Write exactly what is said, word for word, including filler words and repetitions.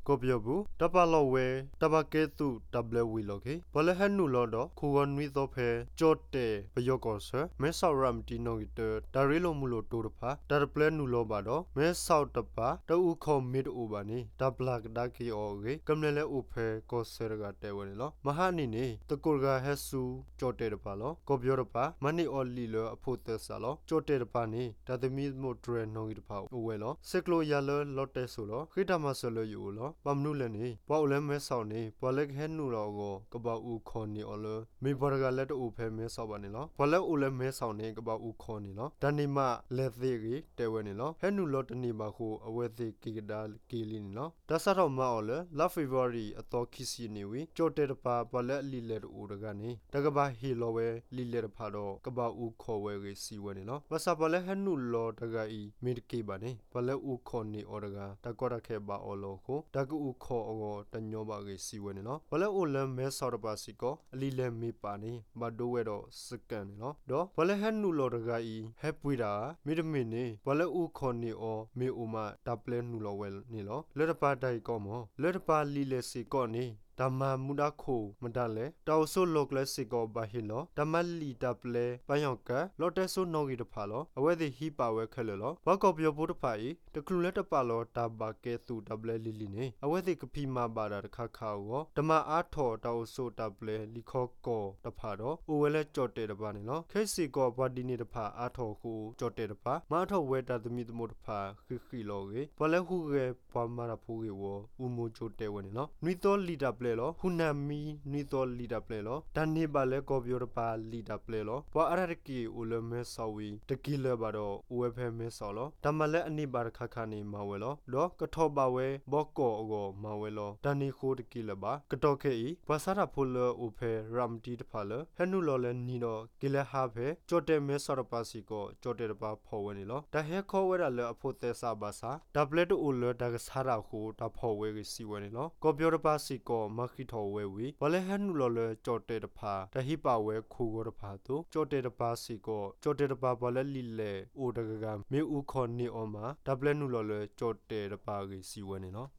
ကိုပြောဘူးတပလောဝဲတပကဲသူတဘလဝီလောကေဘလဟန်နူလောတော့ခုဝန်ဝီတော့ဖဲကြော့တဲ့ဘယောကောဆာမဲဆောက်ရမ်တီနိုဂီတဒါရီလိုမူလိုတိုးတဖာဒါပလဲနူလောပါတော့မဲဆောက်တပါတူခေါမစ်အိုပါနေဒဘလကဒါကီအောကေကမလဲလဲအိုဖဲကောဆာရကတဲဝဲလောမဟာနီနေတကူကဟက်ဆူကြော့တဲ့တပါလောကိုပြောတပါမနီအော်လီလောအဖို့သက်စာလောကြော့တဲ့တပါနေဒါသမီမိုဒရနိုဂီတဖာအိုဝဲလောစကလိုရလောလော့တဲဆိုလောခိတမဆလောယူလောပမနုလဲနေပွားလဲမဲဆောက်နေပွာလက်ဟဲနူလောကိုကပူခေါ်နေအော်လမေဘော်ကလက်တူဖဲမဲဆောက်ပါနေလောပွာလက်အိုလဲမဲဆောက်နေကပူခေါ်နေလောဒနိမလက်သေးကြီးတဲဝဲနေလောဟဲနူလောတနေပါခုအဝဲသေးကီကဒါကီလီနေလောတဆတ်တော့မအော်လလာဖေဗရီအတော်ခီစီနေဝီကြောတဲတပါပွာလက်လီလက်တူတကနေတကဘာဟီလောဝဲလီလက်တဖာတော့ကပူခေါ်ဝဲကြီးစီဝဲနေလောဝဆာပွာလက်ဟဲနူလောတကဤမေတကေပါနေပွာလက်ဦးခေါ်နေအော်တကတကောတခဲပါအော်လောကိုတကူခေါ်အောတညောပါကြီးစီဝဲနေနော်ဘလဲအိုလမ်မဲဆော်တပါစီကောအလီလဲမေပါနေမဒိုဝဲတော့စကန်နေနော်တော့ဘလဲဟန်နူလော်တကဤဟက်ပွေတာမိဒမီနေဘလဲအိုခေါ်နေအောမေအိုမတပလဲနူလော်ဝဲနေလောလက်တပါတိုင်ကောမောလက်တပါလီလဲစီကောနေတမမူဒခိုမတလဲတောက်ဆိုလောကလစစ်ကောဘာဟီလောတမလီတပလဲပယောက်ကလော်တက်ဆိုနော်ဂီတဖာလောအဝဲစီဟီပါဝဲခက်လောဘကောပြောဖို့တဖာဤတကလူလက်တပါလောတာဘာကဲသူတပလဲလီလီနေအဝဲစီကဖီမာပါတာတခါခါကိုတမအားထော်တောက်ဆိုတပလဲလီခောကောတဖာတော့အိုဝဲလဲကြော့တဲ့တပါနေလောခဲစီကောဘာဒီနေတဖာအားထော်ခုကြော့တဲ့တဖာမအားထော်ဝဲတာသမီတမို့တဖာခိခိလောကေဘလဲခုကေဘာမာရာဖူကေဝဥမိုချိုတဲဝဲနေလောနွီတော်လီတာပလဲလောဟူနာမီနီတော်လီတာပလဲလောတန်နေပါလဲကောပြောတပါလီတာပလဲလောဘွာအရတကီဦးလမဲဆောဝီတကီလဲပါတော့ဝဲဖဲမဲဆောလောတမလဲအနိပါခခနေမဝဲလောလောကထောပါဝဲဘောကောအောမဝဲလောတန်နေခိုတကီလဲပါကတော့ခဲဤဘာသာရဖိုလအိုဖဲရမ်တီတဖာလဲဟဲနုလောလဲနီတော့ကီလဲဟာဖဲကြော့တဲမဲဆောရပါစီကောကြော့တဲတပါဖော်ဝဲနေလောတဟဲခေါ်ဝဲတာလဲအဖို့သက်စာပါစာဒပလက်တူလဲတကစားတာခိုတဖော်ဝဲကစီဝဲနေလောကောပြောတပါစီကောမခိထောဝဲဝီဘလဲဟဲနုလောလဲကြော့တဲတဖာတဟိပါဝဲခိုကိုတဖာတို့ကြော့တဲတပါစီကောကြော့တဲတပါဘလဲလီလဲအိုတကကမေဦးခေါ်နေအောမှာဒပလက်နုလောလဲကြော့တဲတပါကစီဝဲနေလော